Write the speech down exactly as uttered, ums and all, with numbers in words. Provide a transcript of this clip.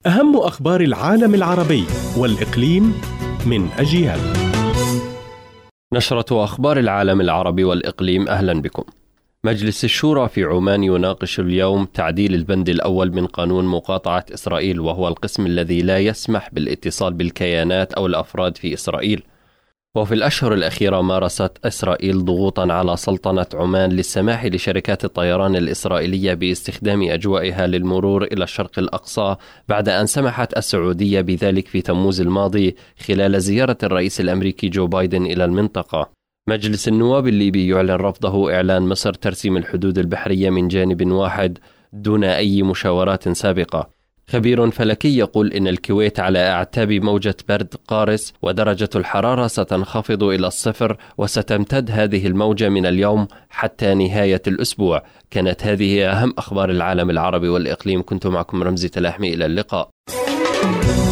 أهم أخبار العالم العربي والإقليم من أجيال. نشرة أخبار العالم العربي والإقليم، أهلا بكم. مجلس الشورى في عمان يناقش اليوم تعديل البند الأول من قانون مقاطعة إسرائيل، وهو القسم الذي لا يسمح بالاتصال بالكيانات أو الأفراد في إسرائيل. وفي الأشهر الأخيرة مارست إسرائيل ضغوطا على سلطنة عمان للسماح لشركات الطيران الإسرائيلية باستخدام أجوائها للمرور إلى الشرق الأقصى، بعد أن سمحت السعودية بذلك في تموز الماضي خلال زيارة الرئيس الأمريكي جو بايدن إلى المنطقة. مجلس النواب الليبي يعلن رفضه إعلان مصر ترسيم الحدود البحرية من جانب واحد دون أي مشاورات سابقة. خبير فلكي يقول إن الكويت على أعتاب موجة برد قارس، ودرجة الحرارة ستنخفض إلى الصفر، وستمتد هذه الموجة من اليوم حتى نهاية الأسبوع. كانت هذه أهم أخبار العالم العربي والإقليم. كنت معكم رمزي تلاحمي، إلى اللقاء.